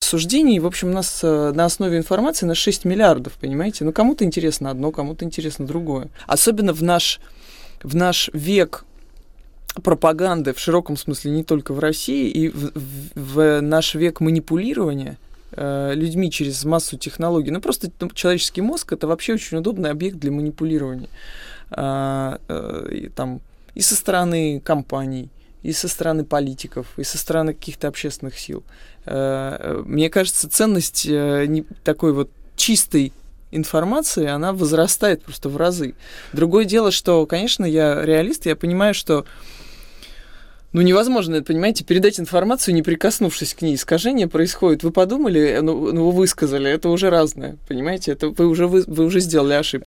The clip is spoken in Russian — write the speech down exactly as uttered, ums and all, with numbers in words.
рассуждений. В общем, у нас на основе информации на шесть миллиардов, понимаете? Ну, кому-то интересно одно, кому-то интересно другое. Особенно в наш, в наш век пропаганды, в широком смысле, не только в России, и в, в, в наш век манипулирования э, людьми через массу технологий. Ну, просто ну, человеческий мозг — это вообще очень удобный объект для манипулирования. Э, э, и, там, и со стороны компаний, и со стороны политиков, и со стороны каких-то общественных сил. Э, мне кажется, ценность э, не, такой вот чистой информации, она возрастает просто в разы. Другое дело, что, конечно, я реалист, я понимаю, что ну, невозможно, понимаете, передать информацию, не прикоснувшись к ней. Искажение происходит. Вы подумали, ну, ну вы высказали, это уже разное, понимаете? Это вы уже, вы, вы уже сделали ошибку.